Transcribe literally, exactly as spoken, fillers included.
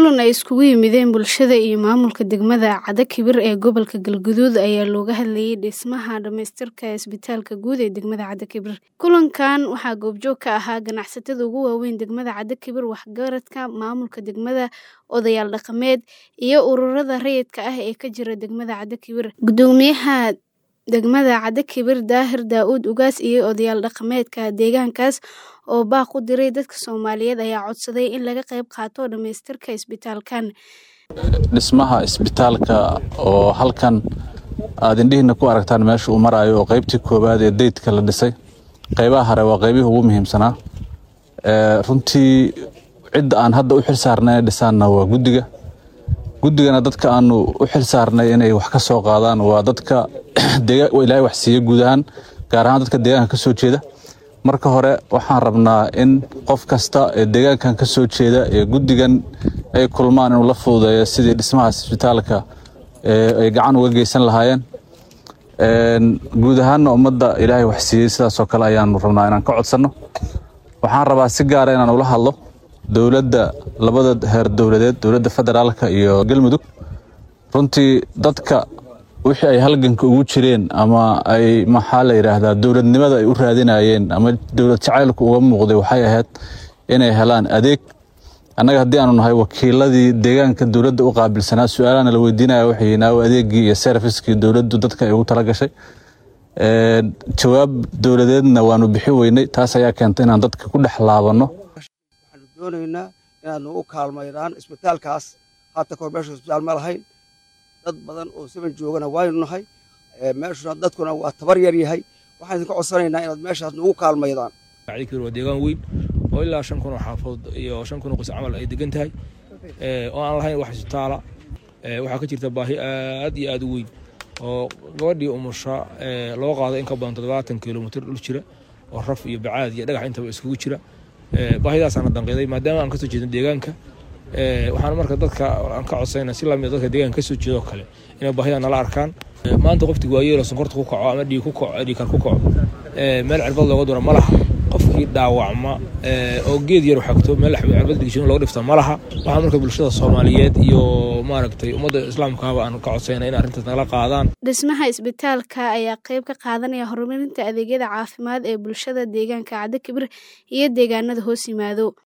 kulan ay iskugu yimideen bulshada iyo maamulka degmada Cadakibir ee gobolka Galgaduud ayaa looga hadlayay dhismaha dhamaystirka isbitaalka guud ee degmada Cadakibir. Kulankan waxaa goobjoog ka ahaa ganacsatada ugu waaweyn degmada Cadakibir, waxgaradka maamulka degmada, odayaal dhaqameed iyo ururada rayidka ah ee ka jira degmada Cadakibir. Gudoomiyaha degmada Cadakibir Daahir Daawud Ugaas iyo odayaal dhaqameedka deegaankaas oo baaq u diray dadka Soomaaliyeed ayaa codsaday in laga qayb qaato dhamaystirka isbitaalkan. Dhismaha isbitaalka oo halkan aad indhihiina ku aragtaan meesha uu marayo oo qaybtii koobaad ee deydka la dhisay. Qaybaha hore waa qaybihii ugu muhiimsanaa. Ee runtii cid aan hadda u xil saarnay dhisaanna waa guddiga. Guddigana dadka aanu u xil saarnay inay wax ka soo qaadaan waa dadka deegaanka Ilaahay wax siiyo guud ahaan, gaar ahaan dadka deegaanka ka soo jeeda. Marka hore waxaan rabnaa in qof kasta ee deegaankan ka soo jeeda ee guddigan ay kulmaan inuu la fududeeyo sidii dhismaha isbitaalka ee ay gacan uga geysan lahaayeen. Een guud ahaan ummadda Ilaahay wax siiyay sidaas oo kale ayaan rabnaa inaan ka codsano. Waxaan rabaa si gaar ah inaan ula hadlo dawladda labada heer dawladeed, dawladda federaalka iyo Galmudug. Runtii dadka wixii ay halganka ugu jireen ama ay maxaa la yiraahdaa dawladnimada ay u raadinayeen ama dawlad jacaylku uga muuqday waxay ahayd inay helaan adeeg. Annaga haddii aanu nahay wakiiladii deegaanka dawladda u qaabilsanaa, su'aalaha la weydiinayo waxay inaa adeegii iyo service-kii dawladdu dadka ay ugu tala gashay. Ee jawaab dawladeedna waanu bixi weynay, taas ayaa keentay inaan dadka ku dhex laabano. Waxaan doonaynaa inaan u kaalmaynaan isbitaalkaas haata kormeesha isbitaal ma lahayn. dad badan oo seven joogana waynu nahay ee meeshuna dadkuna waa tabar yar yahay. waxaan ka codsanaynaa inaad meeshaas nagu kaalmaydaan. Cadakibir waa deegaan weyn oo ilaa shan kun oo xaafadood iyo shan kun oo qoys camal ay degan tahay ee oo aan lahayn wax isbitaala. ee waxa ka jirta baahi aad iyo aad u weyn oo gabadhii umusha ee loo qaaday in ka badan toddobaatan kiiloomitir dhul jira oo raf iyo bacaad iyo dhagax intaba iskugu jira. ee baahidaas aan danqeeday maadaama aan ka soo jeedin deegaanka. ee waxaan marka dadka aan ka codsaynaa si la mid dadka deegaanka ka soo jeedo kale inay baahida nala arkaan. maanta qofkii waa yeelo sonkorta ku kaco ama dhiig ku kaco dhiig kar ku kaco ee meel cirbad looga duro ma laha. qofkii dhaawacma ee oo geed yar xagto meel cirbad dhigisho looga dhifto ma laha. waxaan marka bulshada Soomaaliyeed iyo maaragtay ummadda Islaamka aan ka codsaynaa in arrintaas nala qaadaan. Dhismaha isbitaalka ayaa qayb ka qaadanaya horumarinta adeegyada caafimaad ee bulshada deegaanka Cadakibir iyo deegaanada hoos yimaado.